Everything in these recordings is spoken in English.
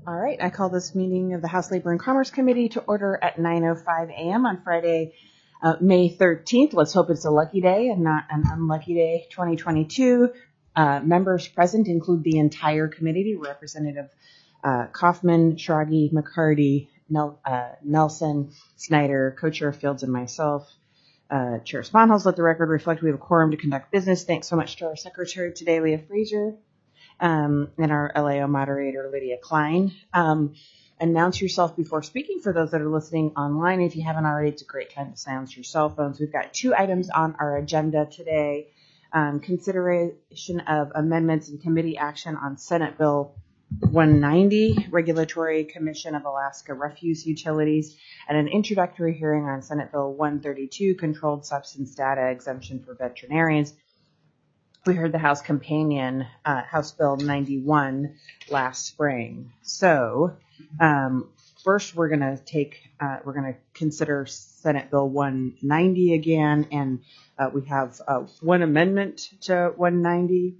All right, I call this meeting of the House Labor and Commerce Committee to order at 9:05 a.m. on Friday, May 13th. Let's hope it's a lucky day and not an unlucky day, 2022. Members present include the entire committee, Representative Kaufman, Schrage, McCarty, Nelson, Snyder, Co-Chair Fields, and myself. Chair Sponholz, let the record reflect we have a quorum to conduct business. Thanks so much to our secretary today, Leah Fraser. And our LAO moderator, Lydia Klein. Announce yourself before speaking for those that are listening online. If you haven't already, it's a great time to silence your cell phones. We've got 2 items on our agenda today. Consideration of amendments and committee action on Senate Bill 190, Regulatory Commission of Alaska Refuse Utilities, and an introductory hearing on Senate Bill 132, Controlled Substance Data Exemption for Veterinarians. We heard the House companion, House Bill 91 last spring. So first we're going to consider Senate Bill 190 again, and we have one amendment to 190.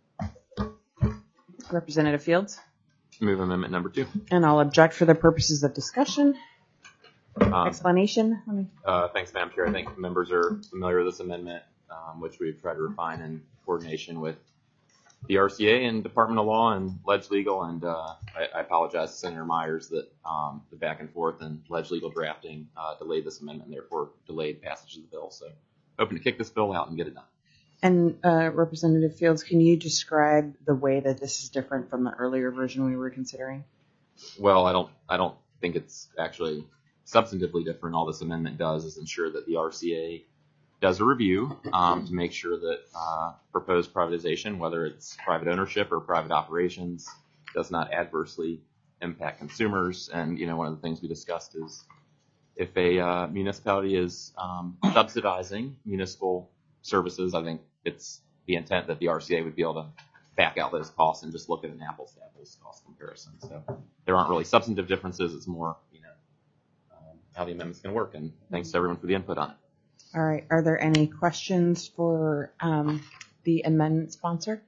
Representative Fields. Move amendment number 2. And I'll object for the purposes of discussion. Explanation. Thanks, Madam Chair. I think members are familiar with this amendment, which we've tried to refine in coordination with the RCA and Department of Law and Ledge Legal. And I apologize to Senator Myers that the back and forth and Ledge Legal drafting delayed this amendment and therefore delayed passage of the bill. So hoping to kick this bill out and get it done. And Representative Fields, can you describe the way that this is different from the earlier version we were considering? Well, I don't think it's actually substantively different. All this amendment does is ensure that the RCA does a review to make sure that proposed privatization, whether it's private ownership or private operations, does not adversely impact consumers. And, one of the things we discussed is if a municipality is subsidizing municipal services, I think it's the intent that the RCA would be able to back out those costs and just look at an apples-to-apples cost comparison. So there aren't really substantive differences. It's more, how the amendment's going to work. And thanks to everyone for the input on it. All right. Are there any questions for the amendment sponsor?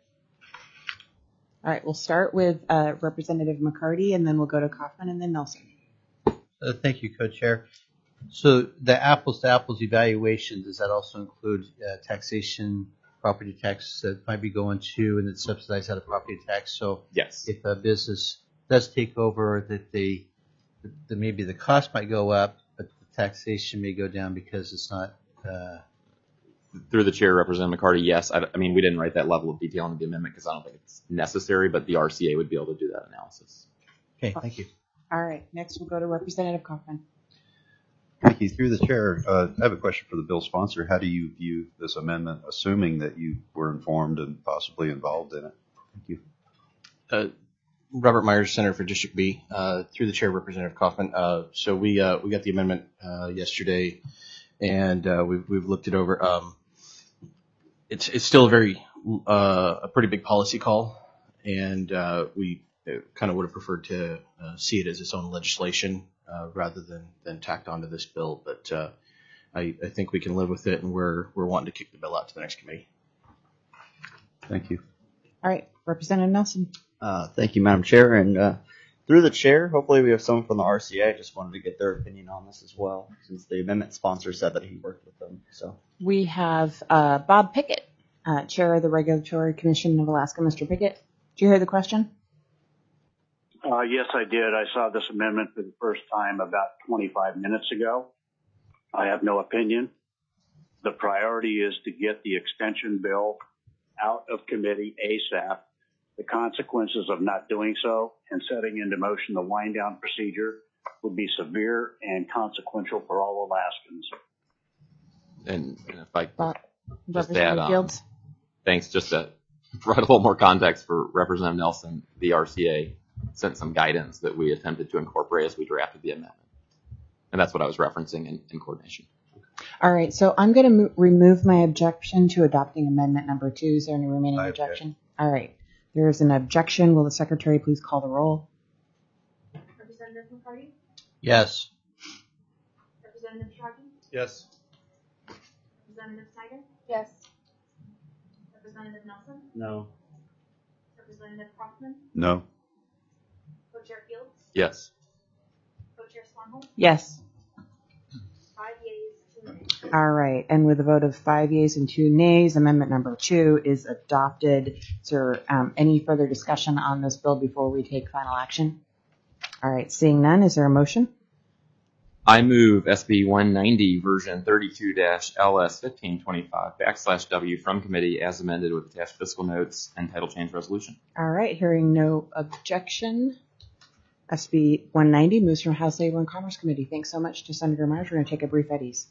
All right. We'll start with Representative McCarty, and then we'll go to Kaufman and then Nelson. Thank you, Co-Chair. So the apples-to-apples evaluation, does that also include taxation, property tax that might be going to and it's subsidized out of property tax? So yes, if a business does take over, that maybe the cost might go up, but the taxation may go down because it's not. Through the chair, Representative McCarty, yes. I mean, we didn't write that level of detail into the amendment because I don't think it's necessary, but the RCA would be able to do that analysis. Okay, thank you. All right. Next, we'll go to Representative Kaufman. Thank you. Through the chair, I have a question for the bill sponsor. How do you view this amendment, assuming that you were informed and possibly involved in it? Thank you. Robert Myers, Senator for District B. Through the chair, Representative Kaufman. So we got the amendment yesterday, and we've looked it over. It's still a pretty big policy call, and we kind of would have preferred to see it as its own legislation rather than tacked onto this bill. But I think we can live with it, and we're wanting to kick the bill out to the next committee. Thank you. All right, Representative Nelson. Thank you, Madam Chair. And through the chair, hopefully we have someone from the RCA. I just wanted to get their opinion on this as well, since the amendment sponsor said that he worked with them. So we have Bob Pickett, Chair of the Regulatory Commission of Alaska. Mr. Pickett, did you hear the question? Yes, I did. I saw this amendment for the first time about 25 minutes ago. I have no opinion. The priority is to get the extension bill out of committee ASAP. The consequences of not doing so and setting into motion the wind down procedure would be severe and consequential for all Alaskans. And if I just Representative add, Fields. Thanks. Just to provide a little more context for Representative Nelson, the RCA sent some guidance that we attempted to incorporate as we drafted the amendment. And that's what I was referencing in coordination. All right. So I'm going to remove my objection to adopting amendment number 2. Is there any remaining objection? All right. There is an objection. Will the secretary please call the roll? Representative McCarty? Yes. Representative Schrage? Yes. Representative Snyder? Yes. Representative Nelson? No. Representative Kaufman? No. Co-Chair Fields, Yes. Co-Chair Swanholm, Yes. 5 yeas, 2 nays. All right. And with a vote of 5 yeas and 2 nays, amendment number 2 is adopted. Is there any further discussion on this bill before we take final action? All right. Seeing none, is there a motion? I move SB 190 version 32-LS1525 \W from committee as amended with attached fiscal notes and title change resolution. All right. Hearing no objection, SB 190 moves from House Labor and Commerce Committee. Thanks so much to Senator Myers. We're going to take a brief at ease.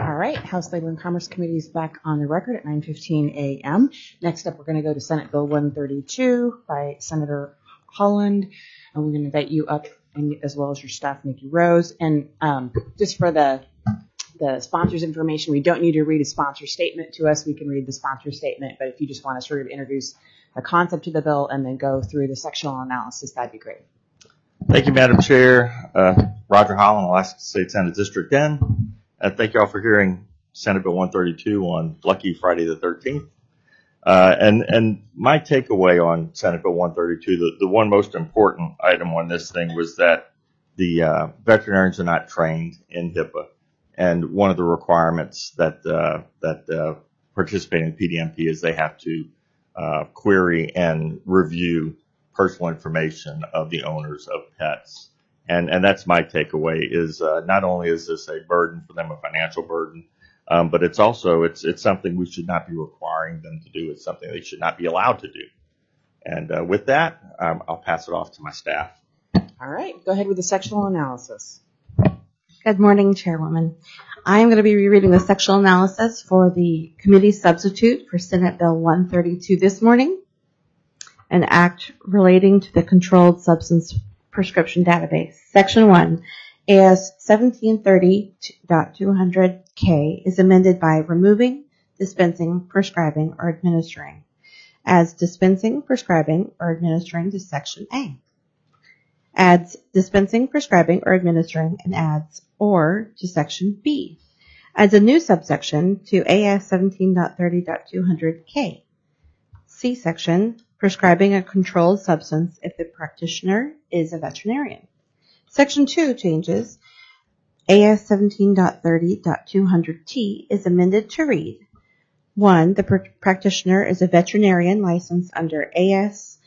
All right, House Labor and Commerce Committee is back on the record at 9:15 a.m. Next up, we're going to go to Senate Bill 132 by Senator Holland. And we're going to invite you up, and as well as your staff, Nikki Rose. And just for the sponsors' information, we don't need to read a sponsor statement to us. We can read the sponsor statement, but if you just want to sort of introduce the concept of the bill and then go through the sectional analysis, that'd be great. Thank you, Madam Chair. Roger Holland, Alaska State Senate District 10. Thank you all for hearing Senate Bill 132 on Lucky Friday the 13th. And my takeaway on Senate Bill 132, the one most important item on this thing was that the veterinarians are not trained in HIPAA. And one of the requirements that participate in PDMP is they have to query and review personal information of the owners of pets. And that's my takeaway is not only is this a burden for them, a financial burden, but it's also it's something we should not be requiring them to do. It's something they should not be allowed to do. And with that, I'll pass it off to my staff. All right, go ahead with the sectional analysis. Good morning, Chairwoman. I am going to be rereading the sectional analysis for the committee substitute for Senate Bill 132 this morning, an act relating to the Controlled Substance Prescription Database. Section 1, AS 1730.200K is amended by removing, dispensing, prescribing, or administering, adds dispensing, prescribing, or administering to Section A, adds dispensing, prescribing, or administering, and adds or to Section B, adds a new subsection to AS 17.30.200K. C section, prescribing a controlled substance if the practitioner is a veterinarian. Section 2 changes. AS 17.30.200T is amended to read, 1. The practitioner is a veterinarian licensed under AS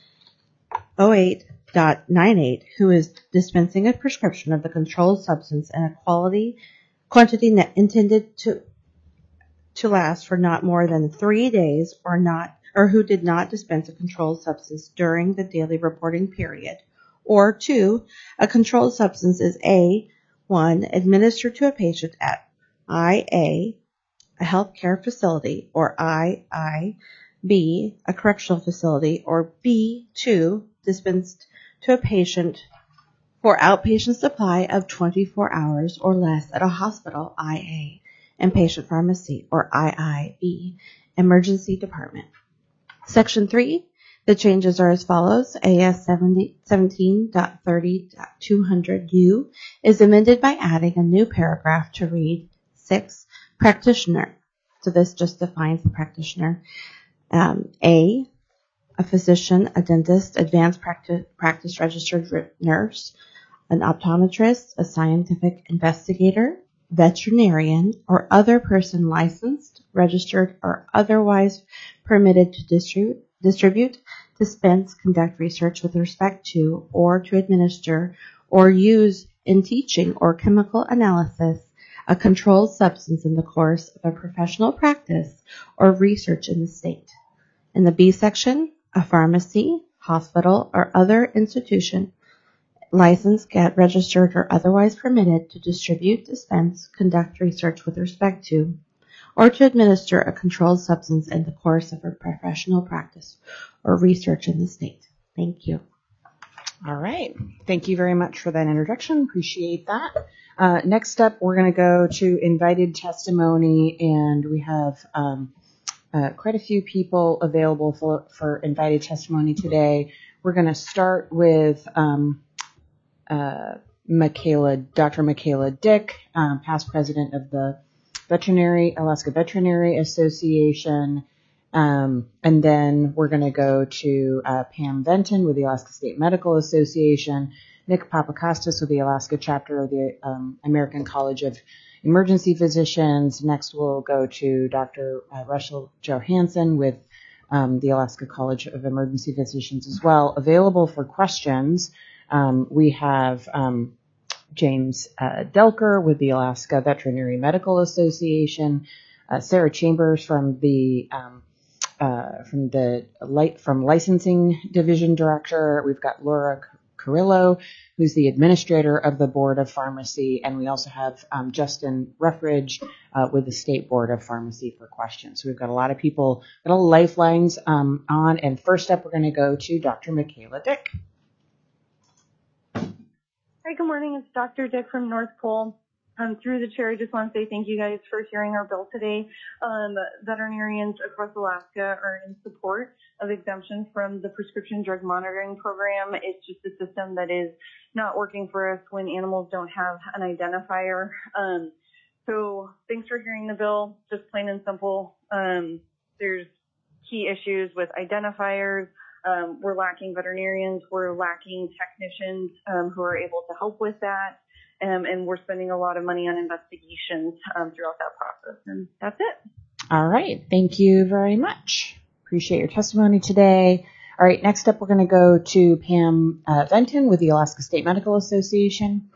08.98 who is dispensing a prescription of the controlled substance in a quantity intended to last for not more than 3 days or who did not dispense a controlled substance during the daily reporting period. Or 2, a controlled substance is A, 1, administered to a patient at IA, a healthcare facility, or B, a correctional facility, or B, 2, dispensed to a patient for outpatient supply of 24 hours or less at a hospital, IA, and patient pharmacy, or IIB, emergency department. Section 3, the changes are as follows. AS 17.30.200U is amended by adding a new paragraph to read 6, practitioner. So this just defines the practitioner. A physician, a dentist, advanced practice registered nurse, an optometrist, a scientific investigator, veterinarian, or other person licensed, registered, or otherwise permitted to distribute, dispense, conduct research with respect to, or to administer, or use in teaching or chemical analysis a controlled substance in the course of a professional practice or research in the state. In the B section, a pharmacy, hospital, or other institution licensed, registered, or otherwise permitted to distribute, dispense, conduct research with respect to, or to administer a controlled substance in the course of a professional practice or research in the state. Thank you. All right. Thank you very much for that introduction. Appreciate that. Next up, we're going to go to invited testimony, and we have quite a few people available for invited testimony today. We're going to start with Dr. Michaela Dick, past president of the Alaska Veterinary Association. And then we're going to go to Pam Venton with the Alaska State Medical Association, Nick Papakostas with the Alaska chapter of the American College of Emergency Physicians. Next, we'll go to Dr. Russell Johansson with the Alaska College of Emergency Physicians as well. Available for questions, we have James Delker with the Alaska Veterinary Medical Association, Sarah Chambers from licensing division director. We've got Laura Carrillo, who's the administrator of the Board of Pharmacy, and we also have Justin Ruffridge with the State Board of Pharmacy for questions. So we've got a lot of people, little lifelines on, and first up we're going to go to Dr. Michaela Dick. Hi, good morning. It's Dr. Dick from North Pole. Through the chair, I just want to say thank you guys for hearing our bill today. Veterinarians across Alaska are in support of exemption from the prescription drug monitoring program. It's just a system that is not working for us when animals don't have an identifier. So thanks for hearing the bill. Just plain and simple. There's key issues with identifiers. We're lacking veterinarians. We're lacking technicians who are able to help with that. And we're spending a lot of money on investigations throughout that process. And that's it. All right. Thank you very much. Appreciate your testimony today. All right. Next up, we're going to go to Pam Venton with the Alaska State Medical Association.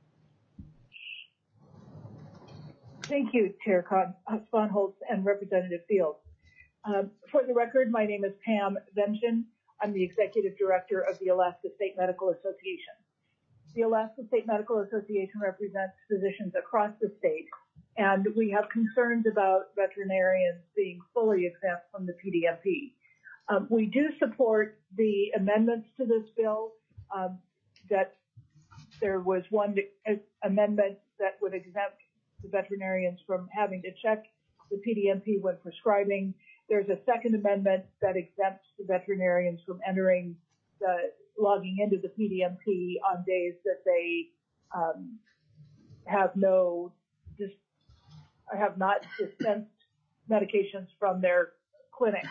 Thank you, Chair Sponholtz and Representative Fields. For the record, my name is Pam Venton. I'm the Executive Director of the Alaska State Medical Association. The Alaska State Medical Association represents physicians across the state, and we have concerns about veterinarians being fully exempt from the PDMP. We do support the amendments to this bill, that there was one amendment that would exempt the veterinarians from having to check the PDMP when prescribing. There's a second amendment that exempts the veterinarians from logging into the PDMP on days that they have not dispensed medications from their clinic.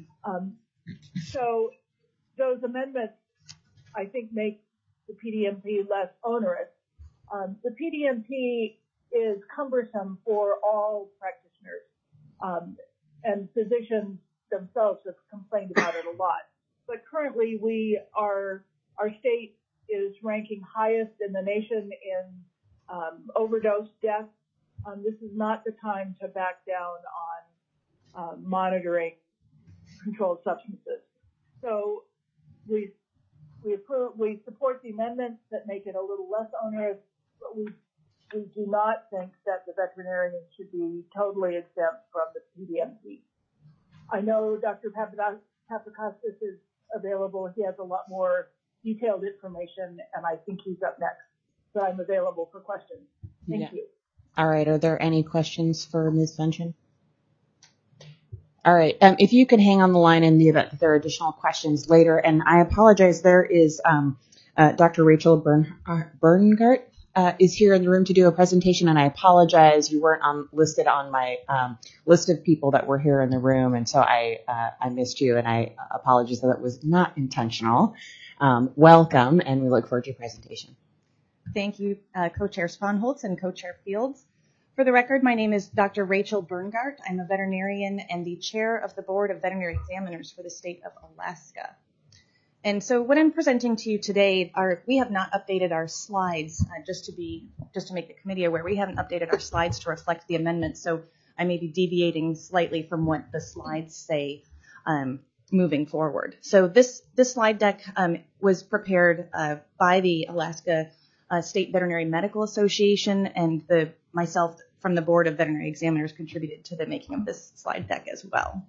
So those amendments, I think, make the PDMP less onerous. The PDMP is cumbersome for all practitioners, and physicians themselves have complained about it a lot. But currently, our state is ranking highest in the nation in overdose deaths. This is not the time to back down on monitoring controlled substances. So we support the amendments that make it a little less onerous, but we do not think that the veterinarians should be totally exempt from the PDMP. I know Dr. Papakostas is available. He has a lot more detailed information, and I think he's up next. So I'm available for questions. Thank you. All right. Are there any questions for Ms. Vention? All right. If you can hang on the line in the event that there are additional questions later, and I apologize, there is Dr. Rachel Berngart is here in the room to do a presentation, and I apologize, you weren't listed on my list of people that were here in the room, and so I missed you, and I apologize that was not intentional. Welcome, and we look forward to your presentation. Thank you, Co-Chair Sponholtz and Co-Chair Fields. For the record, my name is Dr. Rachel Berngart. I'm a veterinarian and the chair of the Board of Veterinary Examiners for the state of Alaska. And so what I'm presenting to you today we have not updated our slides, just to make the committee aware, we haven't updated our slides to reflect the amendments. So I may be deviating slightly from what the slides say moving forward. So this slide deck was prepared by the Alaska State Veterinary Medical Association, and myself from the Board of Veterinary Examiners contributed to the making of this slide deck as well.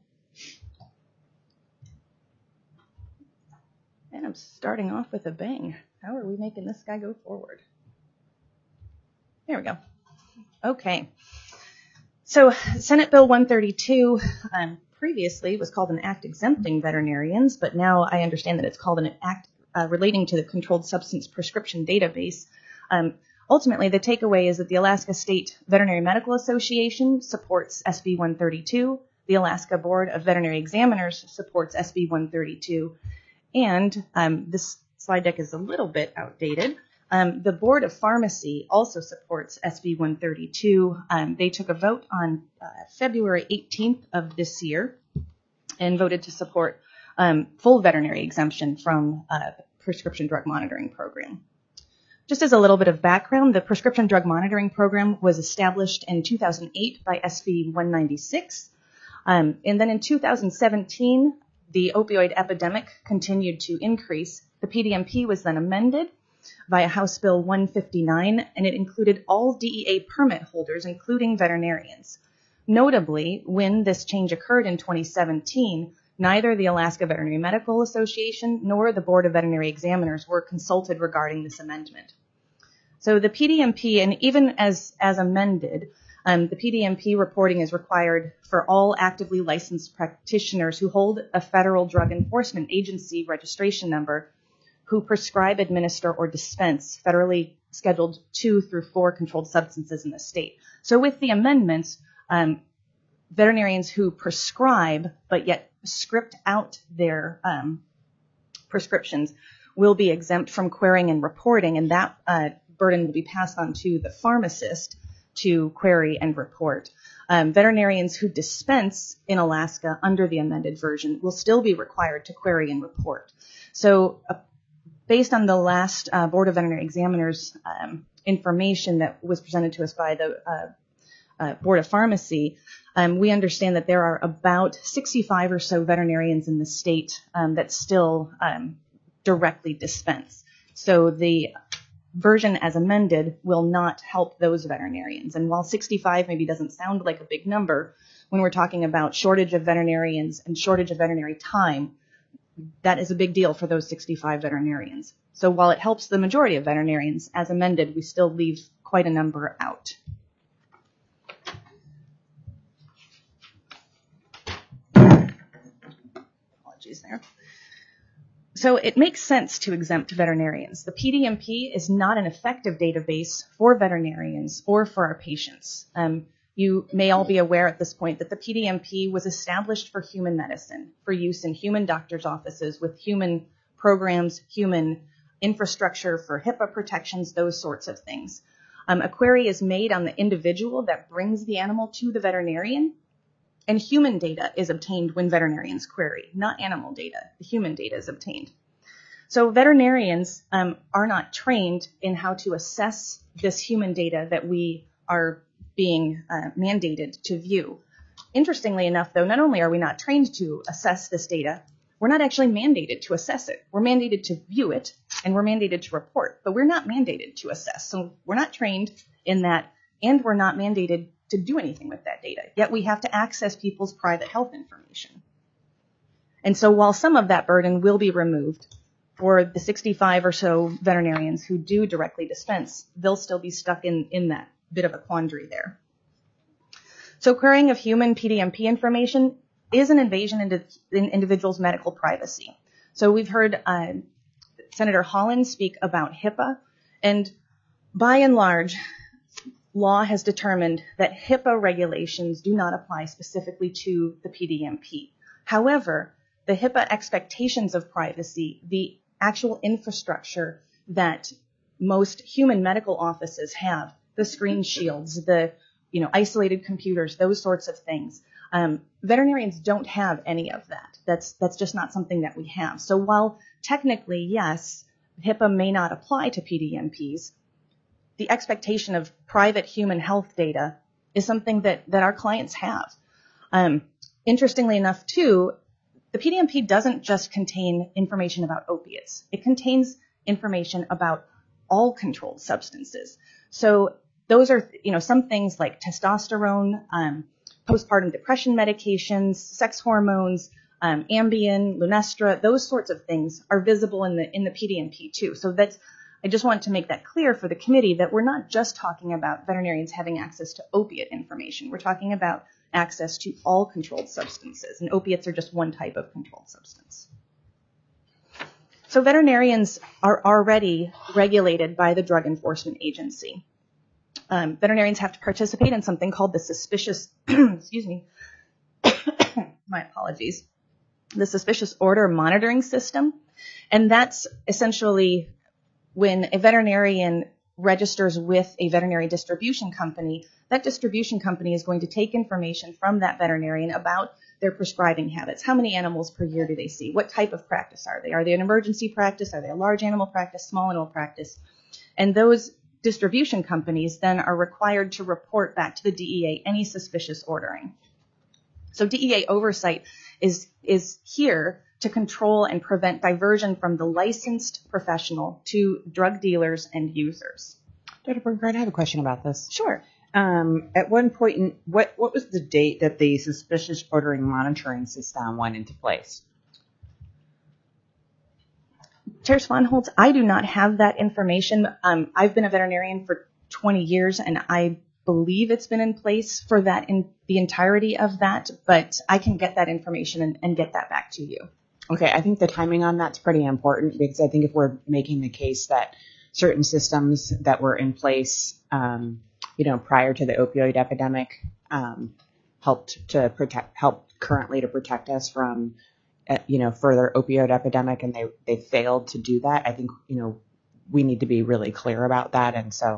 And I'm starting off with a bang. How are we making this guy go forward? There we go. Okay. So Senate Bill 132 previously was called an act exempting veterinarians, but now I understand that it's called an act relating to the Controlled Substance Prescription Database. Ultimately, the takeaway is that the Alaska State Veterinary Medical Association supports SB 132, the Alaska Board of Veterinary Examiners supports SB 132, and this slide deck is a little bit outdated. The Board of Pharmacy also supports SB 132. They took a vote on February 18th of this year and voted to support full veterinary exemption from the prescription drug monitoring program. Just as a little bit of background, the prescription drug monitoring program was established in 2008 by SB 196. And then in 2017, the opioid epidemic continued to increase. The PDMP was then amended via House Bill 159, and it included all DEA permit holders, including veterinarians. Notably, when this change occurred in 2017, neither the Alaska Veterinary Medical Association nor the Board of Veterinary Examiners were consulted regarding this amendment. So the PDMP, and even as amended, the PDMP reporting is required for all actively licensed practitioners who hold a federal drug enforcement agency registration number who prescribe, administer, or dispense federally scheduled 2 through 4 controlled substances in the state. So with the amendments, veterinarians who prescribe but yet script out their prescriptions will be exempt from querying and reporting, and that burden will be passed on to the pharmacist to query and report. Veterinarians who dispense in Alaska under the amended version will still be required to query and report. So based on the last Board of Veterinary Examiners information that was presented to us by the Board of Pharmacy, we understand that there are about 65 or so veterinarians in the state that still directly dispense. So the version as amended will not help those veterinarians. And while 65 maybe doesn't sound like a big number, when we're talking about shortage of veterinarians and shortage of veterinary time, that is a big deal for those 65 veterinarians. So while it helps the majority of veterinarians, as amended, we still leave quite a number out. Apologies there. So it makes sense to exempt veterinarians. The PDMP is not an effective database for veterinarians or for our patients. You may all be aware at this point that the PDMP was established for human medicine, for use in human doctors' offices with human programs, human infrastructure for HIPAA protections, those sorts of things. A query is made on the individual that brings the animal to the veterinarian, and human data is obtained when veterinarians query, not animal data. The human data is obtained. So veterinarians are not trained in how to assess this human data that we are being mandated to view. Interestingly enough, though, not only are we not trained to assess this data, we're not actually mandated to assess it. We're mandated to view it, and we're mandated to report, but we're not mandated to assess. So we're not trained in that, and we're not mandated to do anything with that data. Yet we have to access people's private health information. And so while some of that burden will be removed for the 65 or so veterinarians who do directly dispense, they'll still be stuck in that bit of a quandary there. So querying of human PDMP information is an invasion into individuals' medical privacy. So we've heard Senator Holland speak about HIPAA, and by and large, law has determined that HIPAA regulations do not apply specifically to the PDMP. However, the HIPAA expectations of privacy, the actual infrastructure that most human medical offices have, the screen shields, the isolated computers, those sorts of things, veterinarians don't have any of that. That's just not something that we have. So while technically, yes, HIPAA may not apply to PDMPs, the expectation of private human health data is something that our clients have. Interestingly enough, too, the PDMP doesn't just contain information about opiates. It contains information about all controlled substances. So those are, some things like testosterone, postpartum depression medications, sex hormones, Ambien, Lunesta, those sorts of things are visible in the PDMP too. So I just want to make that clear for the committee that we're not just talking about veterinarians having access to opiate information. We're talking about access to all controlled substances, and opiates are just one type of controlled substance. So veterinarians are already regulated by the Drug Enforcement Agency. Veterinarians have to participate in something called the suspicious, excuse me, my apologies, the suspicious order monitoring system. And that's essentially when a veterinarian registers with a veterinary distribution company, that distribution company is going to take information from that veterinarian about their prescribing habits. How many animals per year do they see? What type of practice are they? Are they an emergency practice? Are they a large animal practice, small animal practice? And those distribution companies then are required to report back to the DEA any suspicious ordering. So DEA oversight is here to control and prevent diversion from the licensed professional to drug dealers and users. Dr. Bernhardt, I have a question about this. Sure. At one point, what was the date that the suspicious ordering monitoring system went into place? Chair Swanholtz, I do not have that information. I've been a veterinarian for 20 years, and I believe it's been in place for that in the entirety of that, but I can get that information and get that back to you. Okay, I think the timing on that's pretty important, because I think if we're making the case that certain systems that were in place, prior to the opioid epidemic, helped currently to protect us from, further opioid epidemic, and they failed to do that. I think, we need to be really clear about that. And so,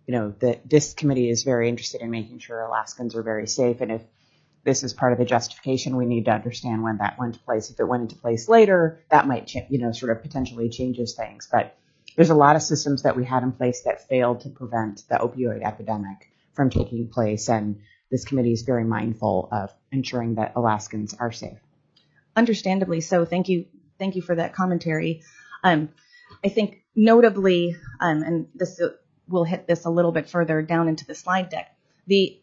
this committee is very interested in making sure Alaskans are very safe. And if this is part of the justification, we need to understand when that went into place. If it went into place later, that might, sort of potentially changes things. But there's a lot of systems that we had in place that failed to prevent the opioid epidemic from taking place. And this committee is very mindful of ensuring that Alaskans are safe. Understandably so. Thank you for that commentary. I think notably, and this we'll hit this a little bit further down into the slide deck, the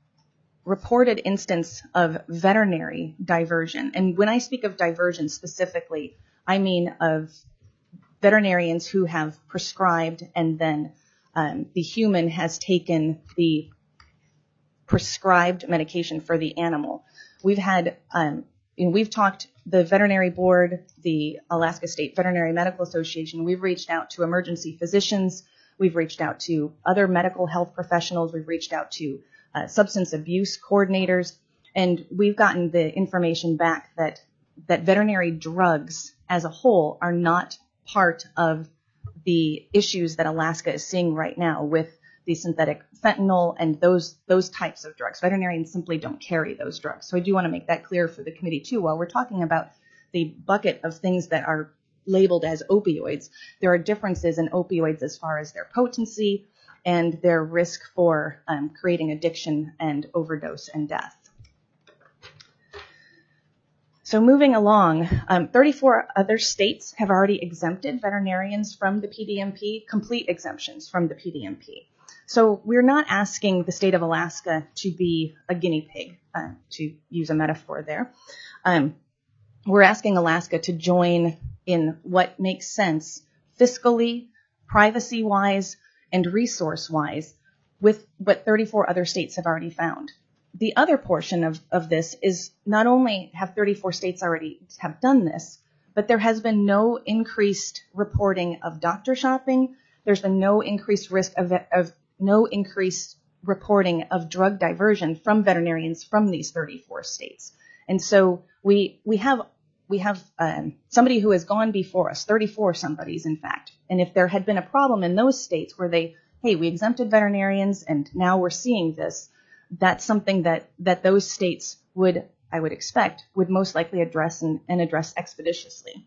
reported instance of veterinary diversion. And when I speak of diversion specifically, I mean of veterinarians who have prescribed and then the human has taken the prescribed medication for the animal. We've had, we've talked, the Veterinary Board, the Alaska State Veterinary Medical Association, we've reached out to emergency physicians, we've reached out to other medical health professionals, we've reached out to substance abuse coordinators, and we've gotten the information back that veterinary drugs as a whole are not part of the issues that Alaska is seeing right now with the synthetic fentanyl and those types of drugs. Veterinarians simply don't carry those drugs. So I do want to make that clear for the committee too. While we're talking about the bucket of things that are labeled as opioids, there are differences in opioids as far as their potency and their risk for creating addiction and overdose and death. So moving along, 34 other states have already exempted veterinarians from the PDMP, complete exemptions from the PDMP. So we're not asking the state of Alaska to be a guinea pig, to use a metaphor there. We're asking Alaska to join in what makes sense fiscally, privacy-wise, and resource-wise with what 34 other states have already found. The other portion of this is not only have 34 states already have done this, but there has been no increased reporting of doctor shopping. There's been no increased risk of no increased reporting of drug diversion from veterinarians from these 34 states. And so we have somebody who has gone before us, 34 somebodies in fact. And if there had been a problem in those states where we exempted veterinarians and now we're seeing this, that's something that those states would, I would expect, would most likely address and address expeditiously.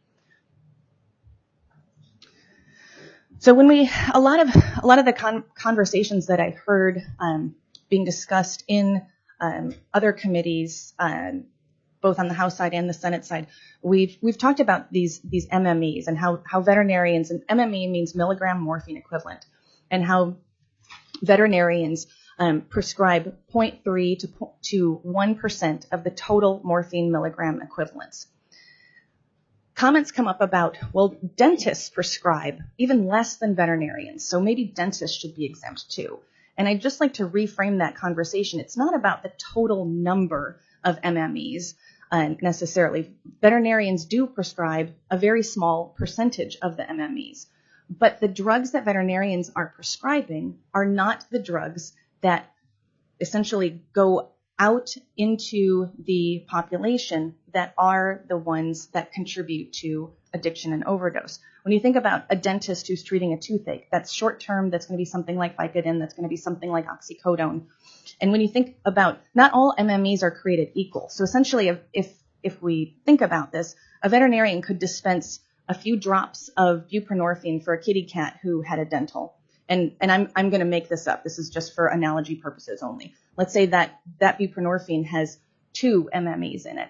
So when a lot of the conversations that I've heard being discussed in other committees, both on the House side and the Senate side, we've talked about these MMEs and how veterinarians, and MME means milligram morphine equivalent, and how veterinarians prescribe 0.3 to 1% of the total morphine milligram equivalents. Comments come up about, well, dentists prescribe even less than veterinarians, so maybe dentists should be exempt too. And I'd just like to reframe that conversation. It's not about the total number of MMEs necessarily. Veterinarians do prescribe a very small percentage of the MMEs, but the drugs that veterinarians are prescribing are not the drugs that essentially go out into the population that are the ones that contribute to addiction and overdose. When you think about a dentist who's treating a toothache, that's short term, that's going to be something like Vicodin, that's going to be something like oxycodone. And when you think about, not all MMEs are created equal. So essentially, if we think about this, a veterinarian could dispense a few drops of buprenorphine for a kitty cat who had a dental. And I'm going to make this up. This is just for analogy purposes only. Let's say that buprenorphine has 2 MMEs in it.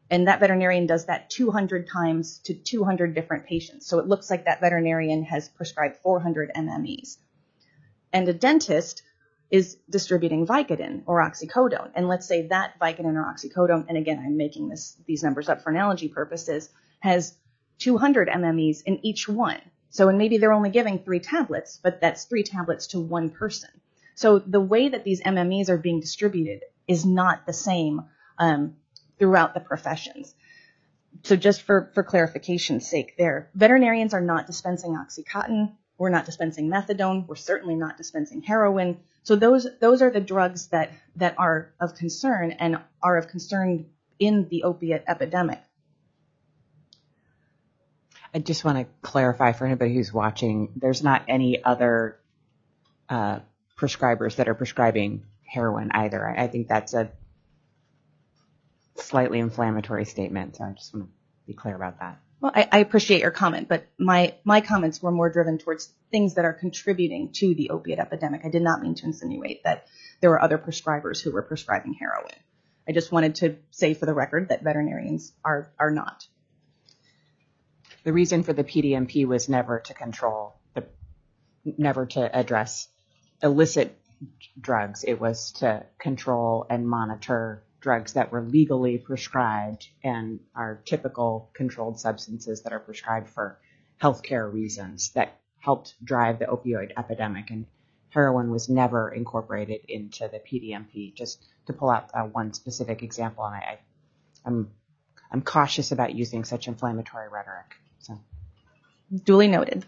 And that veterinarian does that 200 times to 200 different patients. So it looks like that veterinarian has prescribed 400 MMEs. And a dentist is distributing Vicodin or oxycodone. And let's say that Vicodin or oxycodone, and again, I'm making these numbers up for analogy purposes, has 200 MMEs in each one. So, and maybe they're only giving 3 tablets, but that's 3 tablets to one person. So the way that these MMEs are being distributed is not the same throughout the professions. So just for clarification's sake there, veterinarians are not dispensing Oxycontin. We're not dispensing methadone. We're certainly not dispensing heroin. So those are the drugs that are of concern and are of concern in the opiate epidemic. I just want to clarify for anybody who's watching, there's not any other prescribers that are prescribing heroin either. I think that's a slightly inflammatory statement, so I just want to be clear about that. Well, I appreciate your comment, but my comments were more driven towards things that are contributing to the opiate epidemic. I did not mean to insinuate that there were other prescribers who were prescribing heroin. I just wanted to say for the record that veterinarians are not. The reason for the PDMP was never to address illicit drugs. It was to control and monitor drugs that were legally prescribed and are typical controlled substances that are prescribed for healthcare reasons that helped drive the opioid epidemic. And heroin was never incorporated into the PDMP. Just to pull out one specific example, and I'm cautious about using such inflammatory rhetoric. So, duly noted.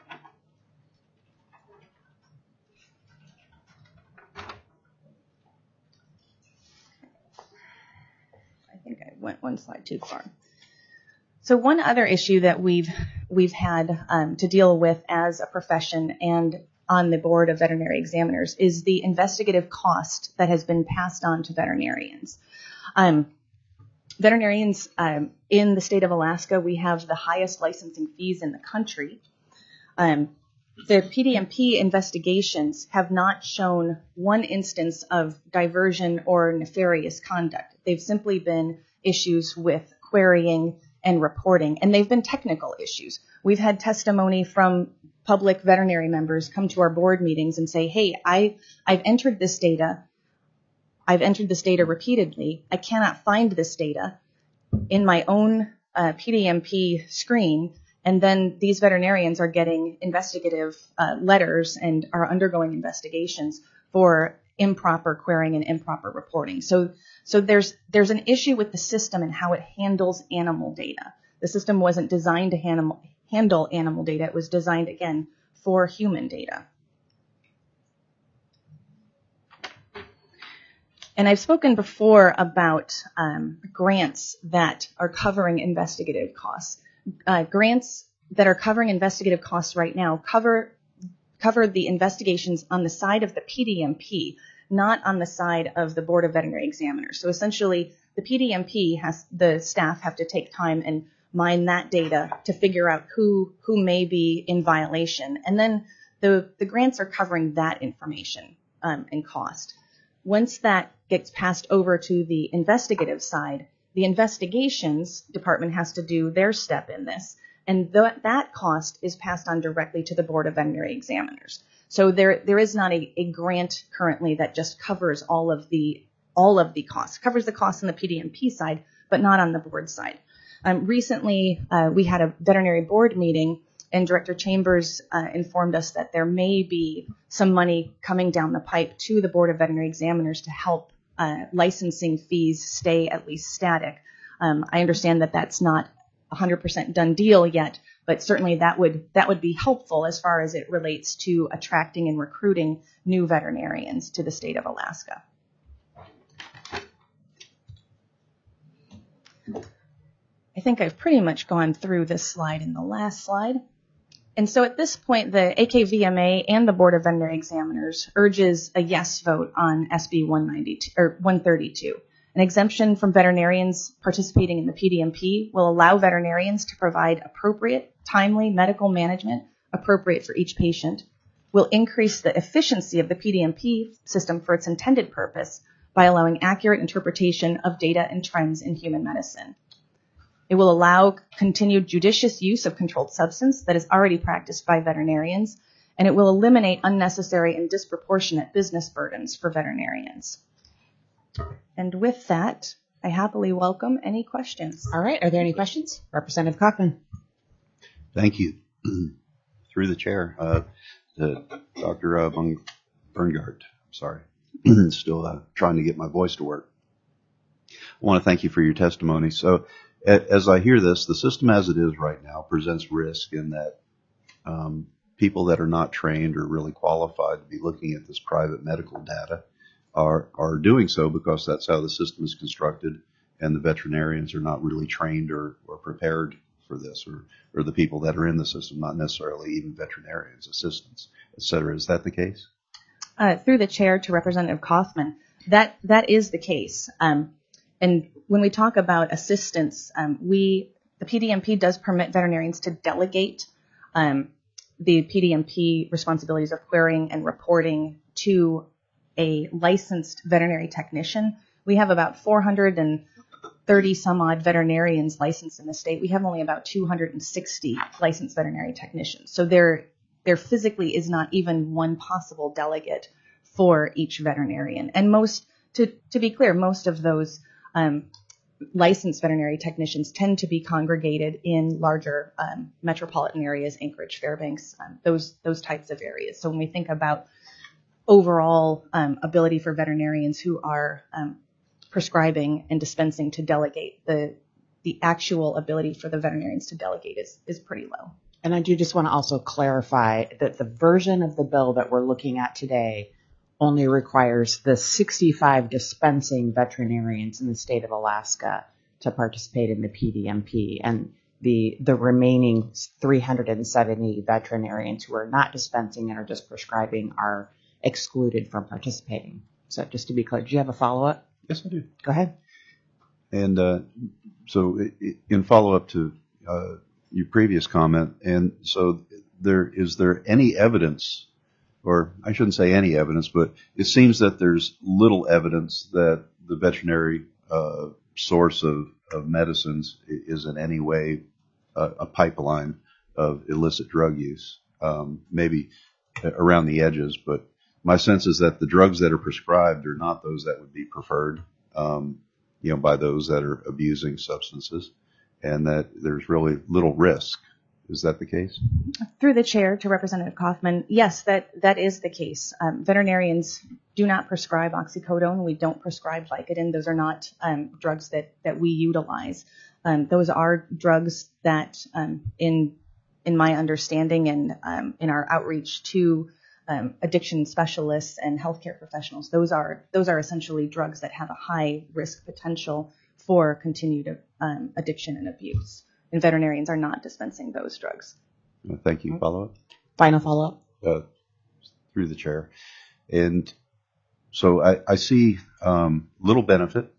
I think I went one slide too far. So one other issue that we've had to deal with as a profession and on the board of veterinary examiners is the investigative cost that has been passed on to veterinarians. Veterinarians in the state of Alaska, we have the highest licensing fees in the country. The PDMP investigations have not shown one instance of diversion or nefarious conduct. They've simply been issues with querying and reporting, and they've been technical issues. We've had testimony from public veterinary members come to our board meetings and say, hey, I've entered this data. I've entered this data repeatedly. I cannot find this data in my own PDMP screen. And then these veterinarians are getting investigative letters and are undergoing investigations for improper querying and improper reporting. So there's an issue with the system and how it handles animal data. The system wasn't designed to handle animal data. It was designed, again, for human data. And I've spoken before about grants that are covering investigative costs. Grants that are covering investigative costs right now cover the investigations on the side of the PDMP, not on the side of the Board of Veterinary Examiners. So essentially, the PDMP the staff have to take time and mine that data to figure out who may be in violation. And then the grants are covering that information and cost. Once that gets passed over to the investigative side, the investigations department has to do their step in this, and that cost is passed on directly to the Board of Veterinary Examiners. So there is not a grant currently that just covers all of the costs, covers the costs on the PDMP side, but not on the board side. Recently, we had a veterinary board meeting, and Director Chambers informed us that there may be some money coming down the pipe to the Board of Veterinary Examiners to help licensing fees stay at least static. I understand that that's not 100% done deal yet, but certainly that would be helpful as far as it relates to attracting and recruiting new veterinarians to the state of Alaska. I think I've pretty much gone through this slide in the last slide. And so at this point, the AKVMA and the Board of Veterinary Examiners urges a yes vote on SB 132. An exemption from veterinarians participating in the PDMP will allow veterinarians to provide appropriate, timely medical management appropriate for each patient, will increase the efficiency of the PDMP system for its intended purpose by allowing accurate interpretation of data and trends in human medicine. It will allow continued judicious use of controlled substance that is already practiced by veterinarians, and it will eliminate unnecessary and disproportionate business burdens for veterinarians. And with that, I happily welcome any questions. All right. Are there any questions? Representative Kaufman. Thank you. Through the chair, to Dr. Berngart. I'm sorry. Still trying to get my voice to work. I want to thank you for your testimony. So as I hear this, the system as it is right now presents risk in that people that are not trained or really qualified to be looking at this private medical data are doing so because that's how the system is constructed, and the veterinarians are not really trained or prepared for this, or the people that are in the system, not necessarily even veterinarians, assistants, et cetera. Is that the case? Through the chair to Representative Kaufman, that is the case. And when we talk about assistance, the PDMP does permit veterinarians to delegate the PDMP responsibilities of querying and reporting to a licensed veterinary technician. We have about 430 some odd veterinarians licensed in the state. We have only about 260 licensed veterinary technicians. So there physically is not even one possible delegate for each veterinarian. And to be clear, most of those licensed veterinary technicians tend to be congregated in larger metropolitan areas, Anchorage, Fairbanks, those types of areas. So when we think about overall ability for veterinarians who are prescribing and dispensing to delegate, the actual ability for the veterinarians to delegate is pretty low. And I do just want to also clarify that the version of the bill that we're looking at today only requires the 65 dispensing veterinarians in the state of Alaska to participate in the PDMP, and the remaining 370 veterinarians who are not dispensing and are just prescribing are excluded from participating. So just to be clear, do you have a follow-up? Yes, I do. Go ahead. And so in follow-up to your previous comment, and so is there any evidence, or I shouldn't say any evidence, but it seems that there's little evidence that the veterinary source of medicines is in any way a pipeline of illicit drug use, maybe around the edges, but my sense is that the drugs that are prescribed are not those that would be preferred, by those that are abusing substances, and that there's really little risk. Is that the case? Through the chair to Representative Kaufman, yes, that is the case. Veterinarians do not prescribe oxycodone. We don't prescribe Vicodin. Those are not drugs that we utilize. Those are drugs that, in my understanding and in our outreach to addiction specialists and healthcare professionals, those are essentially drugs that have a high risk potential for continued addiction and abuse. And veterinarians are not dispensing those drugs. Thank you. Follow-up? Final follow-up? Through the chair. And so I see little benefit.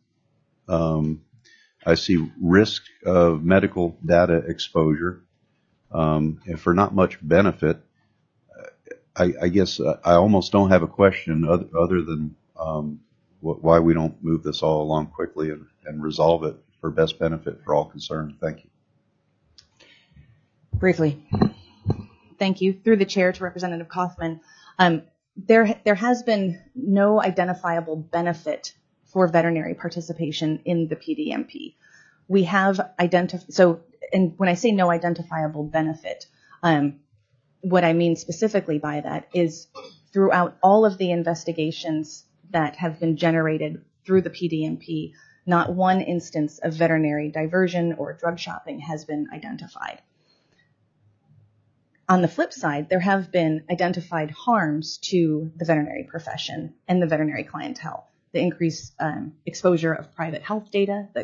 I see risk of medical data exposure. And for not much benefit, I guess I almost don't have a question other than why we don't move this all along quickly and resolve it for best benefit for all concerned. Thank you. Briefly. Thank you. Through the chair to Representative Kaufman, there has been no identifiable benefit for veterinary participation in the PDMP. We have and when I say no identifiable benefit, what I mean specifically by that is throughout all of the investigations that have been generated through the PDMP, not one instance of veterinary diversion or drug shopping has been identified. On the flip side, there have been identified harms to the veterinary profession and the veterinary clientele. The increased exposure of private health data, the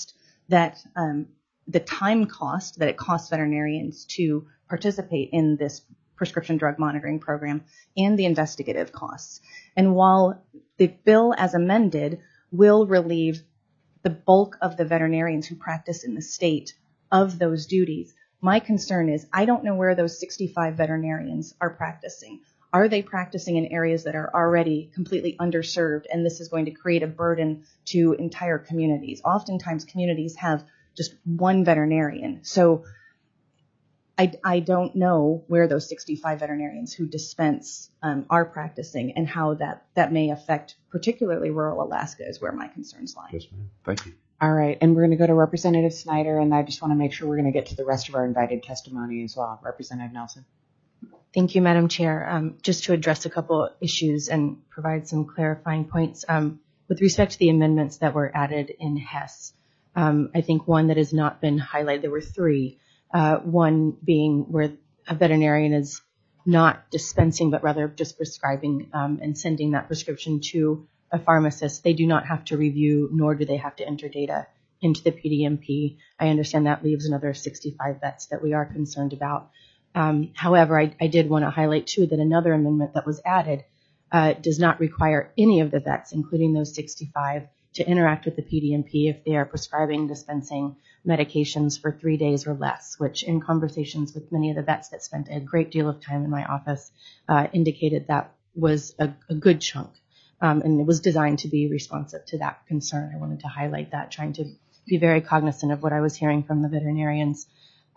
time cost that it costs veterinarians to participate in this prescription drug monitoring program, and the investigative costs. And while the bill as amended will relieve the bulk of the veterinarians who practice in the state of those duties, my concern is I don't know where those 65 veterinarians are practicing. Are they practicing in areas that are already completely underserved, and this is going to create a burden to entire communities? Oftentimes communities have just one veterinarian. So I don't know where those 65 veterinarians who dispense are practicing and how that may affect particularly rural Alaska is where my concerns lie. Yes, ma'am. Thank you. All right, and we're going to go to Representative Snyder, and I just want to make sure we're going to get to the rest of our invited testimony as well. Representative Nelson. Thank you, Madam Chair. Just to address a couple issues and provide some clarifying points. With respect to the amendments that were added in Hess, I think one that has not been highlighted, there were three. One being where a veterinarian is not dispensing, but rather just prescribing and sending that prescription to a pharmacist. They do not have to review, nor do they have to enter data into the PDMP. I understand that leaves another 65 vets that we are concerned about. However, I did want to highlight, too, that another amendment that was added does not require any of the vets, including those 65, to interact with the PDMP if they are prescribing, dispensing medications for 3 days or less, which in conversations with many of the vets that spent a great deal of time in my office indicated that was a good chunk. And it was designed to be responsive to that concern. I wanted to highlight that, trying to be very cognizant of what I was hearing from the veterinarians.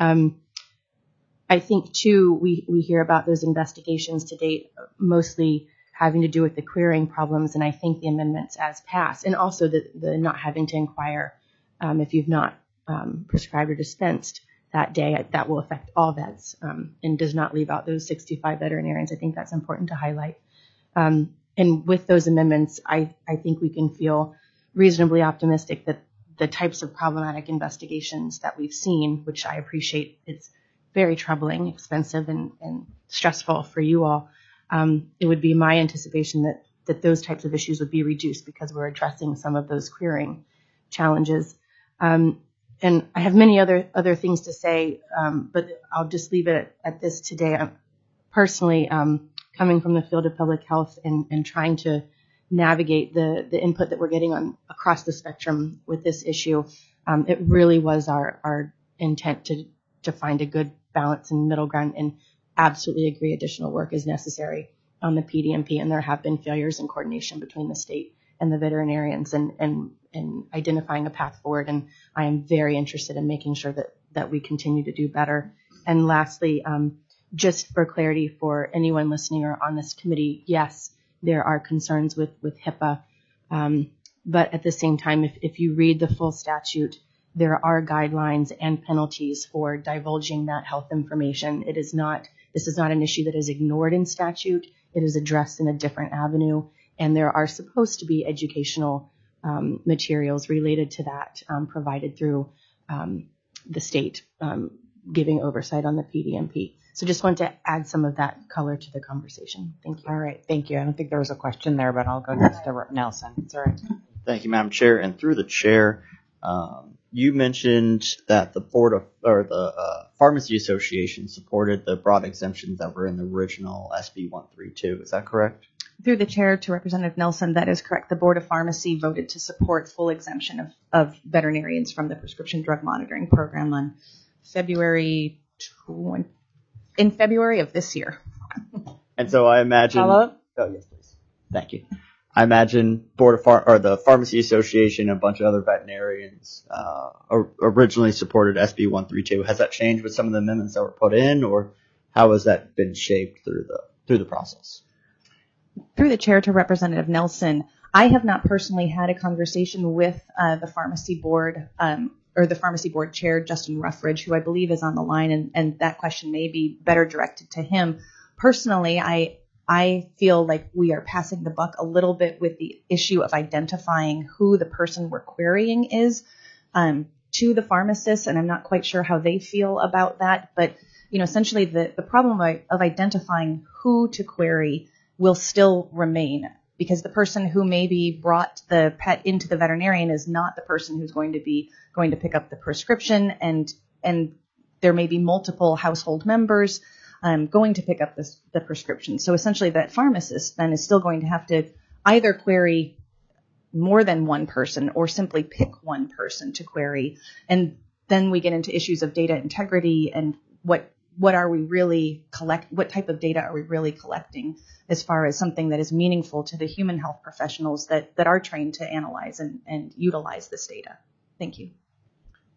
I think, too, we hear about those investigations to date, mostly having to do with the querying problems, and I think the amendments as passed, and also the not having to inquire if you've not prescribed or dispensed that day, that will affect all vets and does not leave out those 65 veterinarians. I think that's important to highlight. And with those amendments, I think we can feel reasonably optimistic that the types of problematic investigations that we've seen, which I appreciate, it's very troubling, expensive, and stressful for you all. It would be my anticipation that those types of issues would be reduced because we're addressing some of those querying challenges. And I have many other things to say, but I'll just leave it at this today. I'm personally coming from the field of public health and trying to navigate the input that we're getting on across the spectrum with this issue. It really was our intent to find a good balance and middle ground, and absolutely agree additional work is necessary on the PDMP, and there have been failures in coordination between the state and the veterinarians and identifying a path forward, and I am very interested in making sure that we continue to do better. And lastly, just for clarity for anyone listening or on this committee, yes, there are concerns with HIPAA, but at the same time, if you read the full statute, there are guidelines and penalties for divulging that health information. This is not an issue that is ignored in statute. It is addressed in a different avenue, and there are supposed to be educational materials related to that provided through the state giving oversight on the PDMP. So just want to add some of that color to the conversation. Thank you. All right, thank you. I don't think there was a question there, but I'll go next to Nelson. It's all right. Thank you, Madam Chair. And through the chair, you mentioned that the Pharmacy Association supported the broad exemptions that were in the original SB 132. Is that correct? Through the chair to Representative Nelson, that is correct. The Board of Pharmacy voted to support full exemption of veterinarians from the prescription drug monitoring program on February of this year. And so I imagine. Follow-up? Oh yes, please. Thank you. I imagine the Pharmacy Association and a bunch of other veterinarians originally supported SB 132. Has that changed with some of the amendments that were put in, or how has that been shaped through the process? Through the chair to Representative Nelson, I have not personally had a conversation with the Pharmacy Board or the Pharmacy Board Chair, Justin Ruffridge, who I believe is on the line, and that question may be better directed to him. Personally, I feel like we are passing the buck a little bit with the issue of identifying who the person we're querying is to the pharmacist, and I'm not quite sure how they feel about that. But essentially the problem of identifying who to query will still remain, because the person who maybe brought the pet into the veterinarian is not the person who's going to pick up the prescription, and there may be multiple household members going to pick up the prescription. So essentially that pharmacist then is still going to have to either query more than one person or simply pick one person to query. And then we get into issues of data integrity and what are we really what type of data are we really collecting as far as something that is meaningful to the human health professionals that are trained to analyze and utilize this data. Thank you.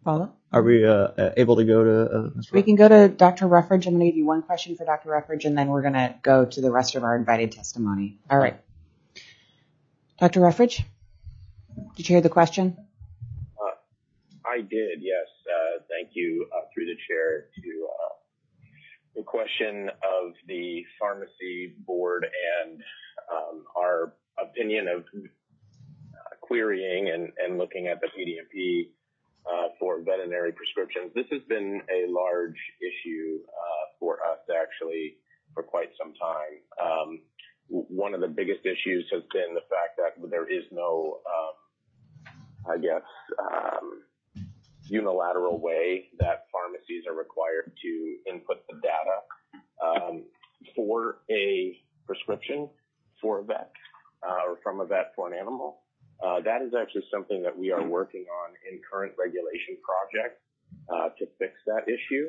Follow? Are we able to go to Ms. We can go to Dr. Ruffridge. I'm going to give you one question for Dr. Ruffridge, and then we're going to go to the rest of our invited testimony. All right. Dr. Ruffridge, did you hear the question? I did, yes. Thank you, through the chair, to the question of the pharmacy board and our opinion of querying and looking at the PDMP for veterinary prescriptions. This has been a large issue for us actually for quite some time. One of the biggest issues has been the fact that there is no, unilateral way that pharmacies are required to input the data for a prescription for a vet or from a vet for an animal. That is actually something that we are working on in current regulation project to fix that issue,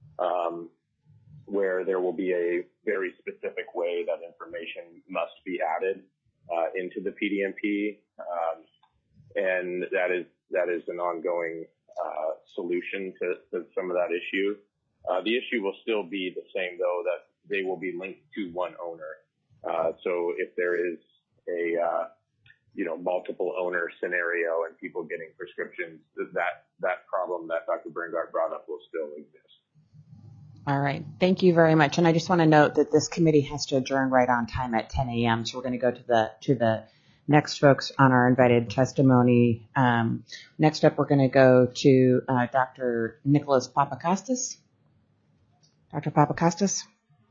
where there will be a very specific way that information must be added into the PDMP, and that is an ongoing solution to some of that issue. The issue will still be the same, though, that they will be linked to one owner. So if there is a multiple owner scenario and people getting prescriptions, that problem that Dr. Bringard brought up will still exist. All right. Thank you very much. And I just want to note that this committee has to adjourn right on time at 10 a.m. So we're going to go to the next folks on our invited testimony. Next up, we're going to go to Dr. Nicholas Papakostas. Dr. Papakostas.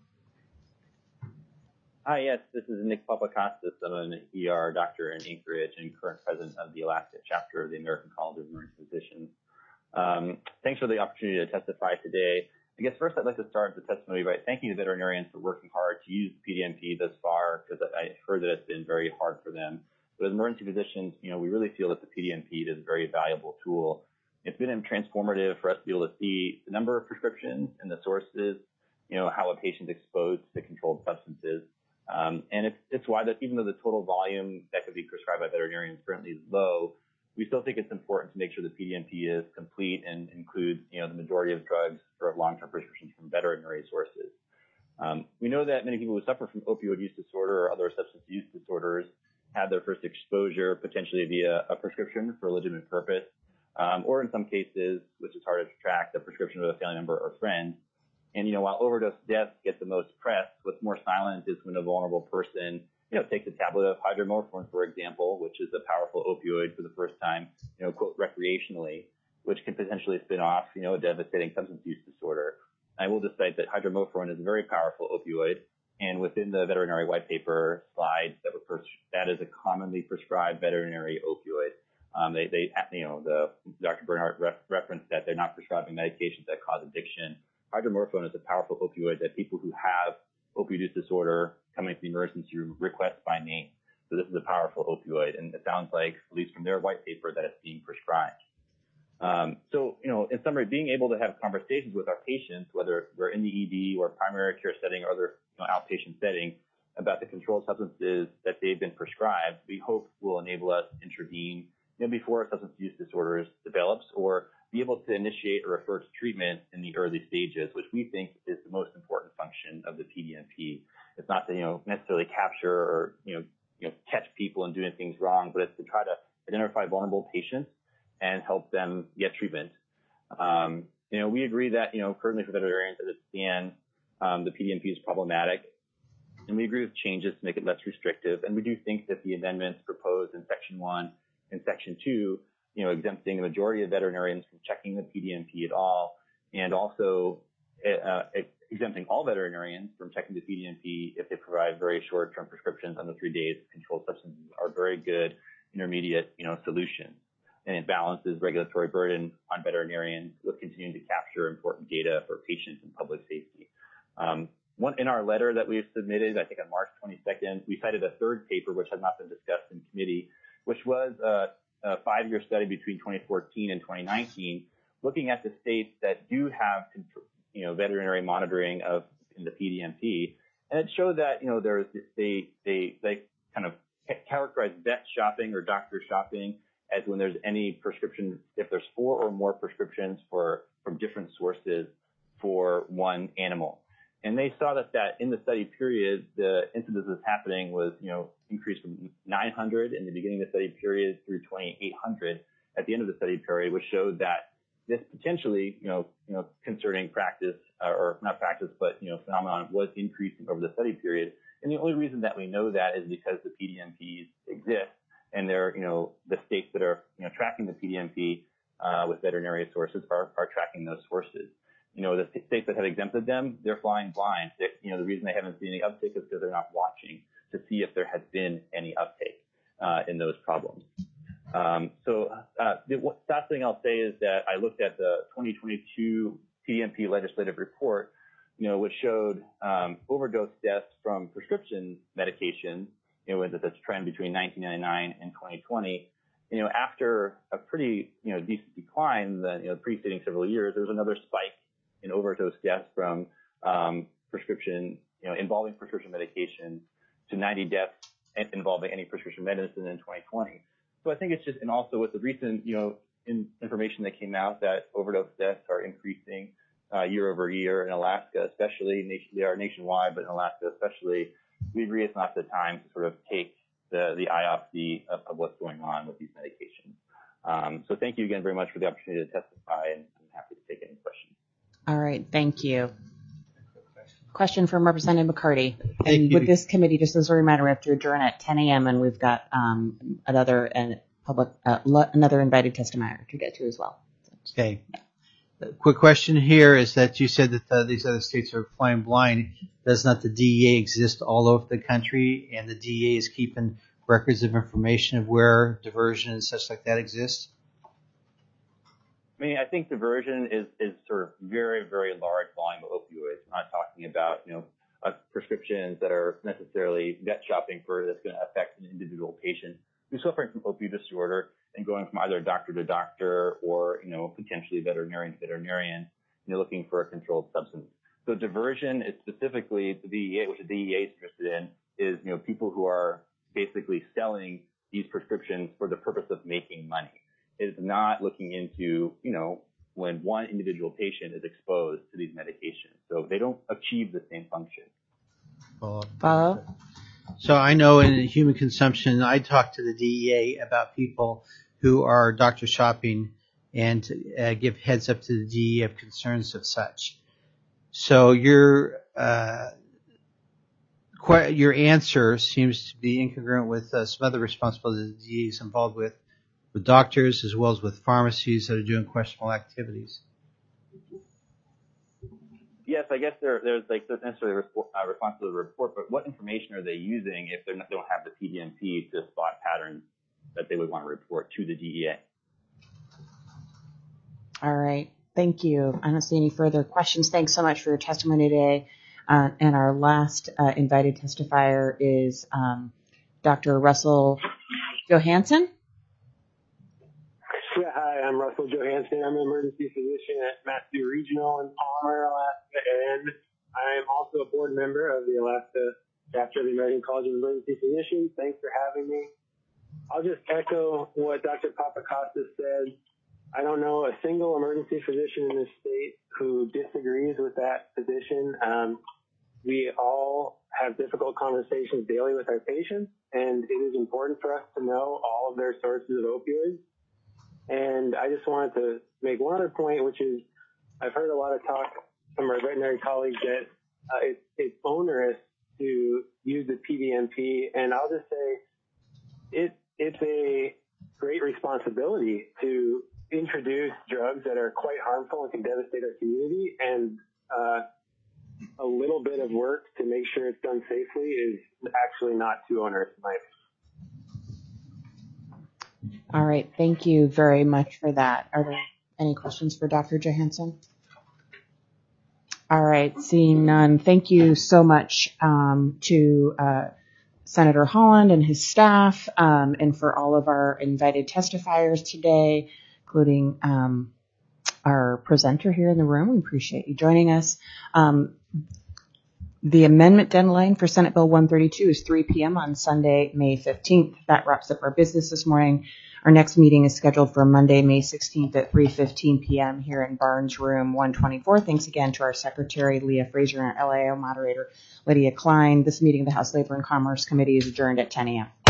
Hi, yes, this is Nick Papakostas. I'm an ER doctor in Anchorage and current president of the Alaska chapter of the American College of Emergency Physicians. Thanks for the opportunity to testify today. I guess first I'd like to start the testimony by thanking the veterinarians for working hard to use PDMP thus far, because I heard that it's been very hard for them. But as emergency physicians, we really feel that the PDMP is a very valuable tool. It's been transformative for us to be able to see the number of prescriptions and the sources, how a patient's exposed to controlled substances. And it's why that even though the total volume that could be prescribed by veterinarians currently is low, we still think it's important to make sure the PDMP is complete and includes, the majority of drugs for long-term prescriptions from veterinary sources. We know that many people who suffer from opioid use disorder or other substance use disorders had their first exposure potentially via a prescription for a legitimate purpose, or in some cases, which is harder to track, the prescription of a family member or friend. And, while overdose deaths get the most press, what's more silent is when a vulnerable person, takes a tablet of hydromorphone, for example, which is a powerful opioid for the first time, quote, recreationally, which can potentially spin off, a devastating substance use disorder. I will just cite that hydromorphone is a very powerful opioid, and within the veterinary white paper slides that is a commonly prescribed veterinary opioid. Dr. Bernhardt referenced that they're not prescribing medications that cause addiction. Hydromorphone is a powerful opioid that people who have opioid use disorder coming to the emergency room request by name. So this is a powerful opioid, and it sounds like, at least from their white paper, that it's being prescribed. In summary, being able to have conversations with our patients, whether we're in the ED or primary care setting or other outpatient setting, about the controlled substances that they've been prescribed, we hope will enable us to intervene before substance use disorders develops, or be able to initiate or refer to treatment in the early stages, which we think is the most important function of the PDMP. It's not to necessarily capture or catch people and doing things wrong, but it's to try to identify vulnerable patients and help them get treatment. We agree that currently for veterinarians as it stands, the PDMP is problematic, and we agree with changes to make it less restrictive. And we do think that the amendments proposed in Section 1 and Section 2, exempting the majority of veterinarians from checking the PDMP at all, and also exempting all veterinarians from checking the PDMP if they provide very short-term prescriptions under 3 days of controlled substances are very good intermediate, solutions. And it balances regulatory burden on veterinarians with continuing to capture important data for patients and public safety. In our letter that we've submitted, I think on March 22nd, we cited a third paper which has not been discussed in committee, which was a 5-year study between 2014 and 2019, looking at the states that do have, veterinary monitoring in the PDMP, and it showed that they kind of characterize vet shopping or doctor shopping as when there's any prescription, if there's 4 or more prescriptions from different sources for one animal. And they saw that in the study period, the incidence that's happening was, increased from 900 in the beginning of the study period through 2,800 at the end of the study period, which showed that this potentially, concerning practice, or not practice, but, phenomenon was increasing over the study period. And the only reason that we know that is because the PDMPs exist, and they're, the states that are, tracking the PDMP with veterinary sources are tracking those sources. The states that have exempted them, they're flying blind. The reason they haven't seen any uptake is because they're not watching to see if there has been any uptake in those problems. The last thing I'll say is that I looked at the 2022 PDMP legislative report, which showed overdose deaths from prescription medications, with a trend between 1999 and 2020. After a pretty, decent decline in the preceding several years, there was another spike in overdose deaths from prescription, involving prescription medication to 90 deaths involving any prescription medicine in 2020. So I think it's just, and also with the recent, information that came out that overdose deaths are increasing year over year in Alaska, especially. They are nationwide, but in Alaska especially, we agree it's not the time to sort of take the eye off of what's going on with these medications. So thank you again very much for the opportunity to testify, and I'm happy to take any questions. All right, thank you. Question from Representative McCarty. Thank And you. with this committee, just as a reminder, we have to adjourn at 10 a.m. and we've got another invited testifier to get to as well. Okay. A quick question here is that you said that these other states are flying blind. Does not the DEA exist all over the country, and the DEA is keeping records of information of where diversion and such like that exists? I mean, I think diversion is sort of very, very large volume of opioids. We're not talking about, prescriptions that are necessarily vet shopping for that's going to affect an individual patient who's suffering from opioid disorder and going from either doctor to doctor or, potentially veterinarian to veterinarian, looking for a controlled substance. So diversion is specifically the DEA, which the DEA is interested in, is, people who are basically selling these prescriptions for the purpose of making money. It is not looking into, when one individual patient is exposed to these medications. So they don't achieve the same function. Follow? So I know in human consumption, I talk to the DEA about people who are doctor shopping and give heads up to the DEA of concerns of such. So your answer seems to be incongruent with some other responsibilities the DEA is involved with doctors as well as with pharmacies that are doing questionable activities. Yes, I guess there's necessarily a response to the report, but what information are they using if they don't have the PDMP to spot patterns that they would want to report to the DEA? All right. Thank you. I don't see any further questions. Thanks so much for your testimony today. And our last invited testifier is Dr. Russell Johansson. Yeah, hi, I'm Russell Johansson. I'm an emergency physician at Matthew Regional in Palmer, Alaska, and I'm also a board member of the Alaska chapter of the American College of Emergency Physicians. Thanks for having me. I'll just echo what Dr. Papakostas said. I don't know a single emergency physician in this state who disagrees with that position. We all have difficult conversations daily with our patients, and it is important for us to know all of their sources of opioids. And I just wanted to make one other point, which is I've heard a lot of talk from our veterinary colleagues that it's onerous to use the PDMP, and I'll just say it's a great responsibility to introduce drugs that are quite harmful and can devastate our community, and a little bit of work to make sure it's done safely is actually not too onerous in my opinion. All right. Thank you very much for that. Are there any questions for Dr. Johansson? All right. Seeing none, thank you so much to Senator Holland and his staff, and for all of our invited testifiers today, including our presenter here in the room. We appreciate you joining us. The amendment deadline for Senate Bill 132 is 3 p.m. on Sunday, May 15th. That wraps up our business this morning. Our next meeting is scheduled for Monday, May 16th at 3:15 p.m. here in Barnes Room 124. Thanks again to our Secretary, Leah Fraser, and our LAO moderator, Lydia Klein. This meeting of the House Labor and Commerce Committee is adjourned at 10 a.m.